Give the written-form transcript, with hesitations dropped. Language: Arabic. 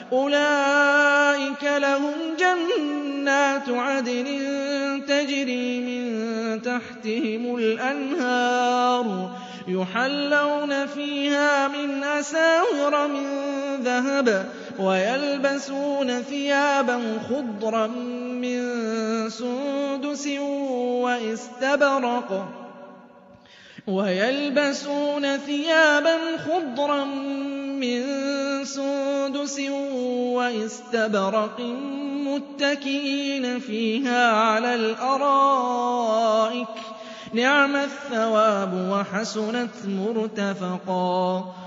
أُولَٰئِكَ لَهُمْ جَنَّاتُ عَدْنٍ تَجْرِي مِن تَحْتِهِمُ الْأَنْهَارُ يُحَلَّوْنَ فِيهَا مِنْ أَسَاوِرَ مِن ذَهَبٍ وَيَلْبَسُونَ ثِيَابًا خُضْرًا مِّن سُندُسٍ وَإِسْتَبْرَقٍ مُّتَّكِئِينَ فِيهَا عَلَى الْأَرَائِكِ ۚ نِعْمَ الثَّوَابُ وَحَسُنَتْ مُرْتَفَقًا